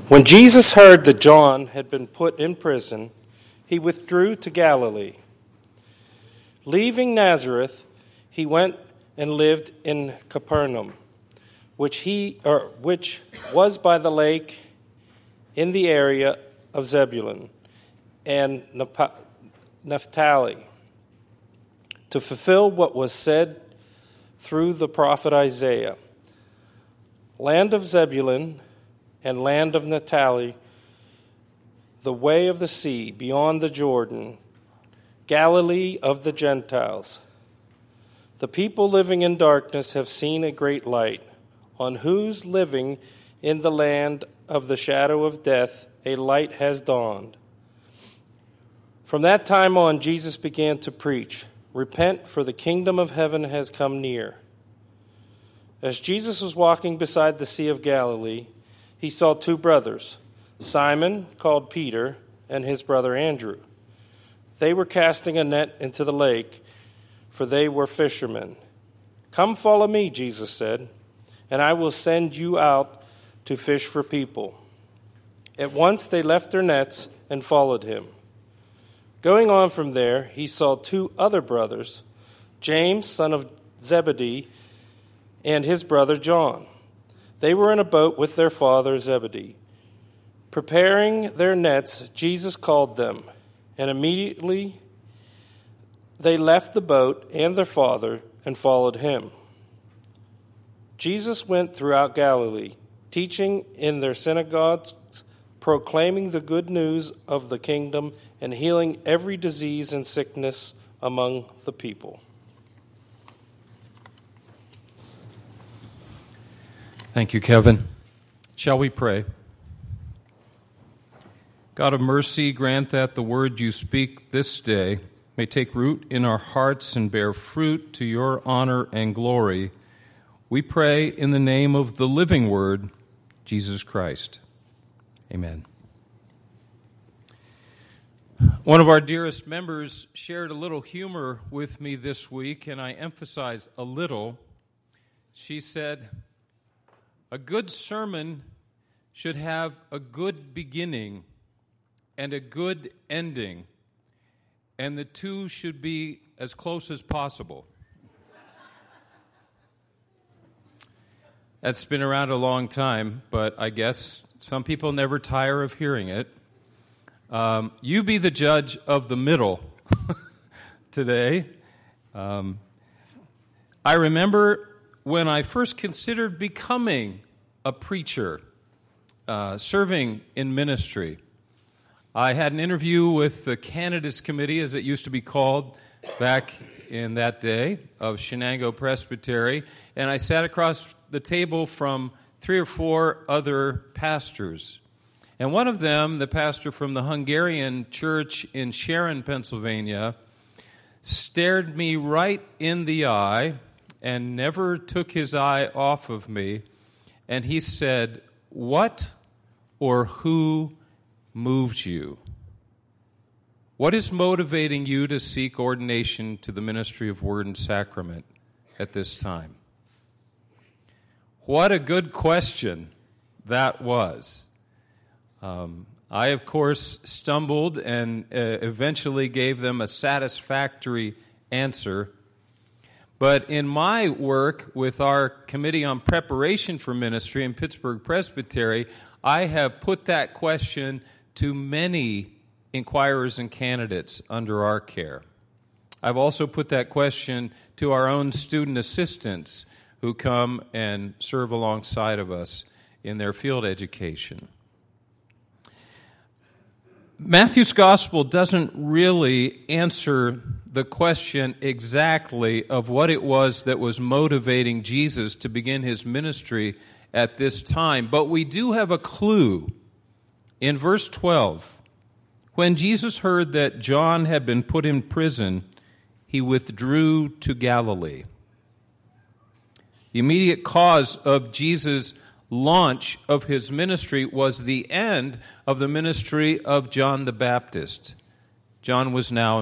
When Jesus heard that John had been put in prison, he withdrew to Galilee. Leaving Nazareth, he went and lived in Capernaum, which was by the lake in the area of Zebulun and Naphtali, to fulfill what was said through the prophet Isaiah. Land of Zebulun and land of Naphtali, the way of the sea beyond the Jordan, Galilee of the Gentiles. The people living in darkness have seen a great light, on whose living in the land of the shadow of death a light has dawned. From that time on, Jesus began to preach, "Repent, for the kingdom of heaven has come near." As Jesus was walking beside the Sea of Galilee, he saw two brothers, Simon, called Peter, and his brother Andrew. They were casting a net into the lake, for they were fishermen. "Come follow me," Jesus said, "and I will send you out to fish for people." At once they left their nets and followed him. Going on from there, he saw two other brothers, James, son of Zebedee, and his brother John. They were in a boat with their father Zebedee. Preparing their nets, Jesus called them, and immediately they left the boat and their father and followed him. Jesus went throughout Galilee, teaching in their synagogues, proclaiming the good news of the kingdom, and healing every disease and sickness among the people. Thank you, Kevin. Shall we pray? God of mercy, grant that the word you speak this day may take root in our hearts and bear fruit to your honor and glory. We pray in the name of the living word, Jesus Christ. Amen. One of our dearest members shared a little humor with me this week, and I emphasize a little. She said, "A good sermon should have a good beginning and a good ending, and the two should be as close as possible." That's been around a long time, but I guess some people never tire of hearing it. You be the judge of the middle today. I remember when I first considered becoming a preacher, serving in ministry. I had an interview with the Candidates Committee, as it used to be called back in that day, of Shenango Presbytery, and I sat across the table from 3 or 4 other pastors. And one of them, the pastor from the Hungarian church in Sharon, Pennsylvania, stared me right in the eye and never took his eye off of me. And he said, "What or who moves you? What is motivating you to seek ordination to the ministry of Word and Sacrament at this time?" What a good question that was. I, of course, stumbled and eventually gave them a satisfactory answer. But in my work with our Committee on Preparation for Ministry in Pittsburgh Presbytery, I have put that question to many inquirers and candidates under our care. I've also put that question to our own student assistants who come and serve alongside of us in their field education. Matthew's Gospel doesn't really answer the question exactly of what it was that was motivating Jesus to begin his ministry at this time, but we do have a clue. In verse 12, when Jesus heard that John had been put in prison, he withdrew to Galilee. The immediate cause of Jesus' launch of his ministry was the end of the ministry of John the Baptist. John was now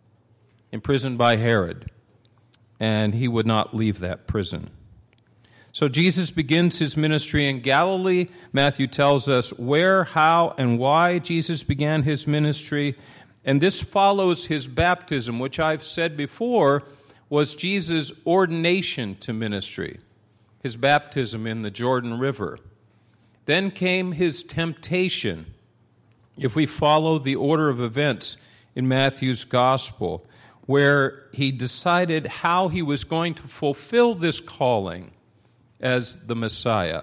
imprisoned by Herod, and he would not leave that prison. So Jesus begins his ministry in Galilee. Matthew tells us where, how, and why Jesus began his ministry. And this follows his baptism, which I've said before was Jesus' ordination to ministry, his baptism in the Jordan River. Then came his temptation, if we follow the order of events in Matthew's gospel, where he decided how he was going to fulfill this calling as the Messiah.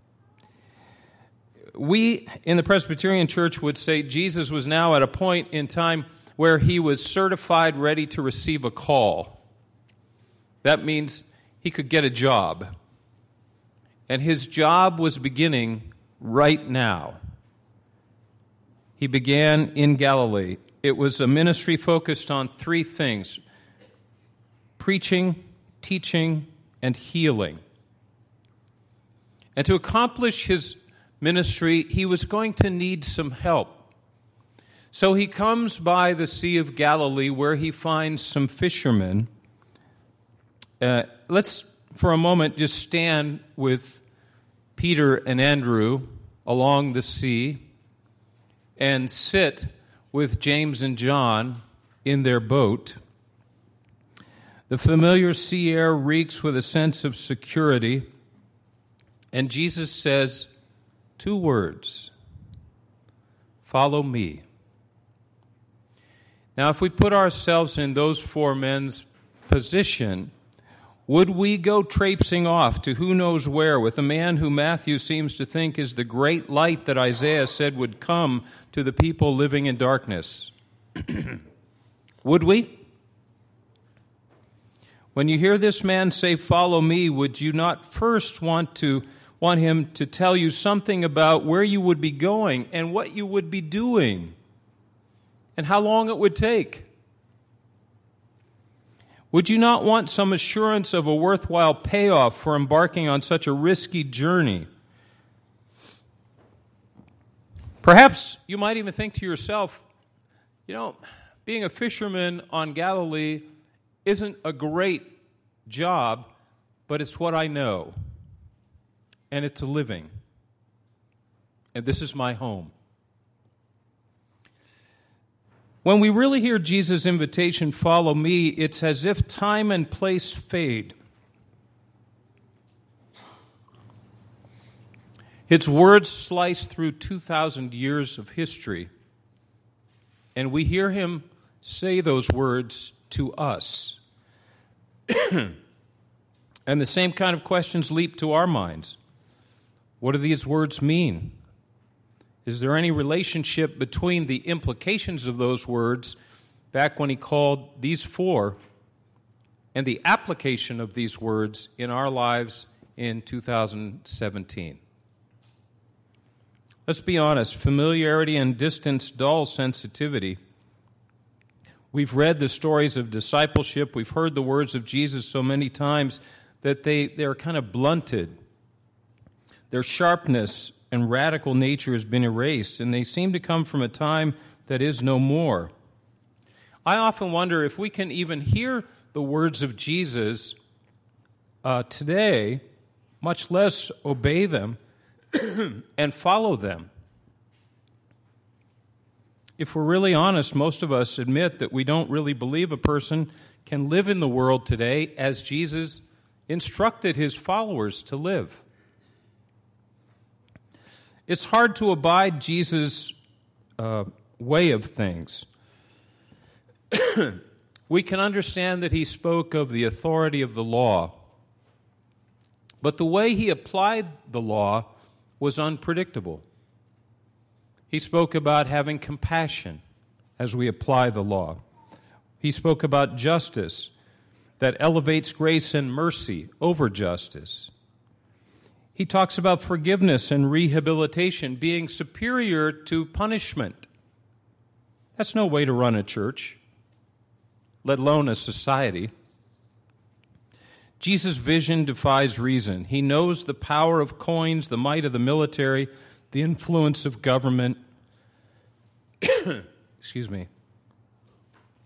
We in the Presbyterian Church would say Jesus was now at a point in time where he was certified, ready to receive a call. That means he could get a job. And his job was beginning right now. He began in Galilee. It was a ministry focused on three things: preaching, teaching, and healing. And to accomplish his ministry, he was going to need some help. So he comes by the Sea of Galilee where he finds some fishermen. Let's, for a moment, just stand with Peter and Andrew along the sea and sit with James and John in their boat. The familiar sea air reeks with a sense of security. And Jesus says 2 words: follow me. Now, if we put ourselves in those 4 men's position, would we go traipsing off to who knows where with a man who Matthew seems to think is the great light that Isaiah said would come to the people living in darkness? Would we? When you hear this man say, follow me, would you not first want him to tell you something about where you would be going and what you would be doing and how long it would take? Would you not want some assurance of a worthwhile payoff for embarking on such a risky journey? Perhaps you might even think to yourself, being a fisherman on Galilee isn't a great job, but it's what I know. And it's a living. And this is my home. When we really hear Jesus' invitation, follow me, it's as if time and place fade. Its words slice through 2,000 years of history, and we hear him say those words to us. And the same kind of questions leap to our minds. What do these words mean? Is there any relationship between the implications of those words back when he called these 4 and the application of these words in our lives in 2017? Let's be honest, familiarity and distance dull sensitivity. We've read the stories of discipleship, we've heard the words of Jesus so many times that they're kind of blunted. Their sharpness and radical nature has been erased, and they seem to come from a time that is no more. I often wonder if we can even hear the words of Jesus today, much less obey them and follow them. If we're really honest, most of us admit that we don't really believe a person can live in the world today as Jesus instructed his followers to live. It's hard to abide Jesus' way of things. We can understand that he spoke of the authority of the law, but the way he applied the law was unpredictable. He spoke about having compassion as we apply the law. He spoke about justice that elevates grace and mercy over justice. He talks about forgiveness and rehabilitation being superior to punishment. That's no way to run a church, let alone a society. Jesus' vision defies reason. He knows the power of coins, the might of the military, the influence of government. Excuse me.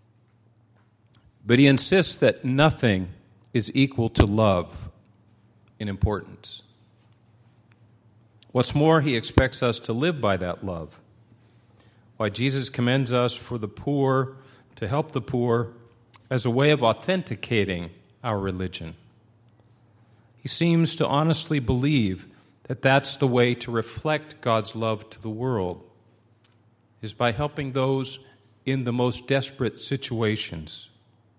But he insists that nothing is equal to love. in importance. What's more, he expects us to live by that love. Why Jesus commends us for the poor, to help the poor, as a way of authenticating our religion. He seems to honestly believe that that's the way to reflect God's love to the world, is by helping those in the most desperate situations.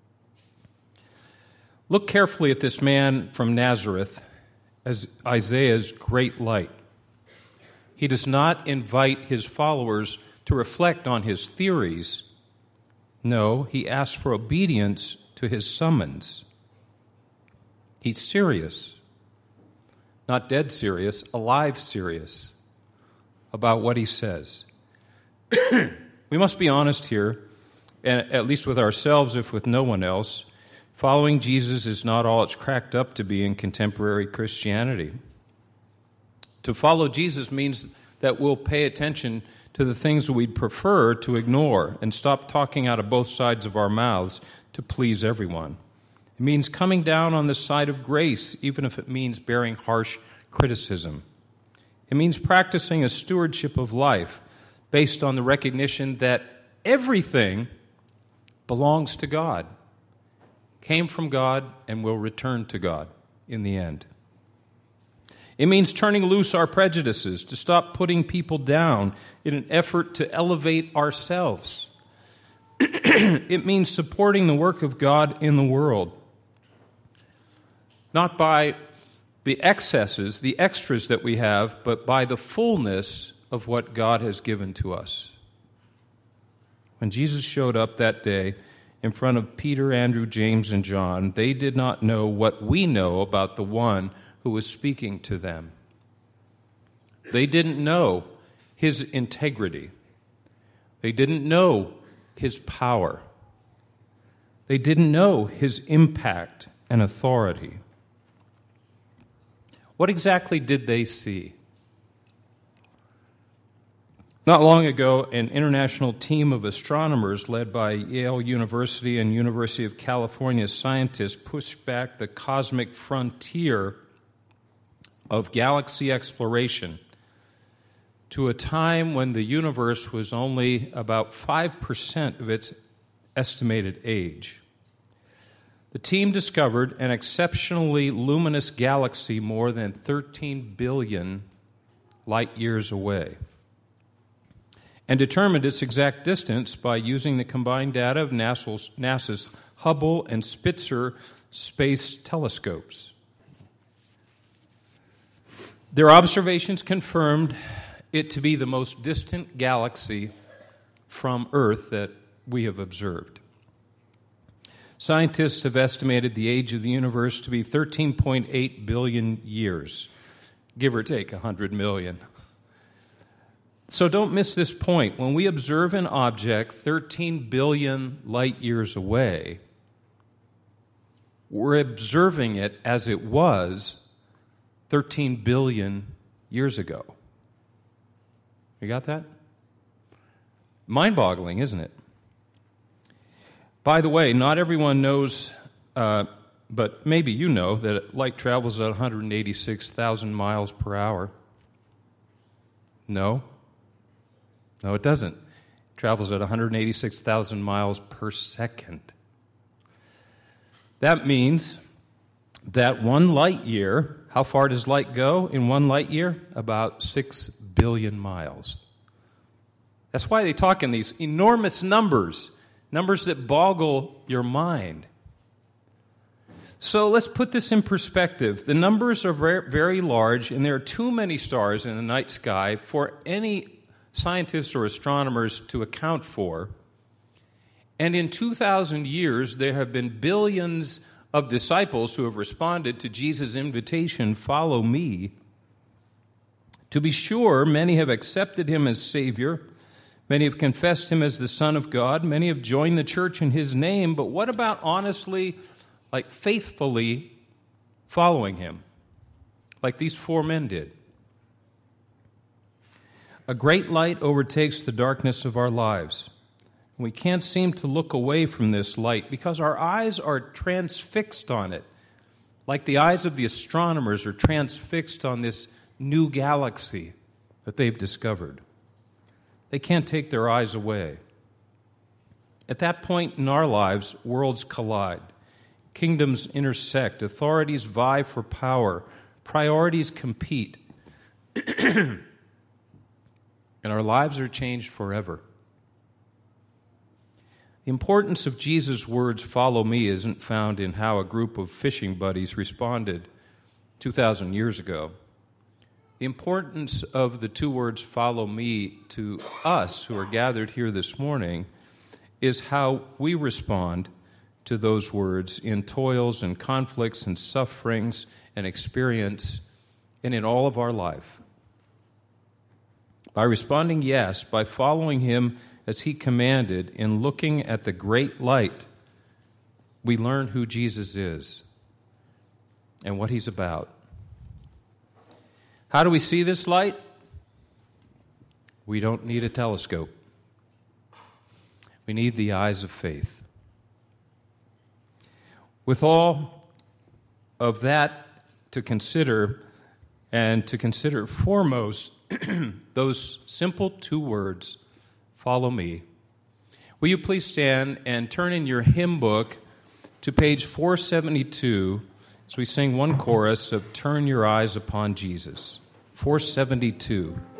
Look carefully at this man from Nazareth as Isaiah's great light. He does not invite his followers to reflect on his theories. No, he asks for obedience to his summons. He's serious, not dead serious, alive serious about what he says. We must be honest here, and at least with ourselves, if with no one else. Following Jesus is not all it's cracked up to be in contemporary Christianity. To follow Jesus means that we'll pay attention to the things we'd prefer to ignore and stop talking out of both sides of our mouths to please everyone. It means coming down on the side of grace, even if it means bearing harsh criticism. It means practicing a stewardship of life based on the recognition that everything belongs to God, came from God, and will return to God in the end. It means turning loose our prejudices, to stop putting people down in an effort to elevate ourselves. It means supporting the work of God in the world, not by the excesses, the extras that we have, but by the fullness of what God has given to us. When Jesus showed up that day in front of Peter, Andrew, James, and John, they did not know what we know about the one who was speaking to them. They didn't know his integrity. They didn't know his power. They didn't know his impact and authority. What exactly did they see? Not long ago, an international team of astronomers led by Yale University and University of California scientists pushed back the cosmic frontier of galaxy exploration to a time when the universe was only about 5% of its estimated age. The team discovered an exceptionally luminous galaxy more than 13 billion light years away, and determined its exact distance by using the combined data of NASA's Hubble and Spitzer space telescopes. Their observations confirmed it to be the most distant galaxy from Earth that we have observed. Scientists have estimated the age of the universe to be 13.8 billion years, give or take 100 million. So don't miss this point. When we observe an object 13 billion light years away, we're observing it as it was 13 billion years ago. You got that? Mind-boggling, isn't it? By the way, not everyone knows, but maybe you know, that light travels at 186,000 miles per hour. No, it doesn't. It travels at 186,000 miles per second. That means that 1 light year, how far does light go in 1 light year? About 6 billion miles. That's why they talk in these enormous numbers that boggle your mind. So let's put this in perspective. The numbers are very, very large, and there are too many stars in the night sky for any scientists or astronomers to account for. And in 2,000 years, there have been billions of disciples who have responded to Jesus' invitation, "Follow me." To be sure, many have accepted him as Savior. Many have confessed him as the Son of God. Many have joined the church in his name. But what about honestly, faithfully following him, like these 4 men did? A great light overtakes the darkness of our lives. We can't seem to look away from this light because our eyes are transfixed on it like the eyes of the astronomers are transfixed on this new galaxy that they've discovered. They can't take their eyes away. At that point in our lives, worlds collide. Kingdoms intersect. Authorities vie for power. Priorities compete. And our lives are changed forever. The importance of Jesus' words, "Follow me," isn't found in how a group of fishing buddies responded 2,000 years ago. The importance of the two words, "Follow me," to us who are gathered here this morning is how we respond to those words in toils and conflicts and sufferings and experience and in all of our life. By responding yes, by following him as he commanded, in looking at the great light, we learn who Jesus is and what he's about. How do we see this light? We don't need a telescope. We need the eyes of faith. With all of that to consider, and to consider foremost those simple two words, "Follow me," will you please stand and turn in your hymn book to page 472 as we sing one chorus of "Turn Your Eyes Upon Jesus." 472.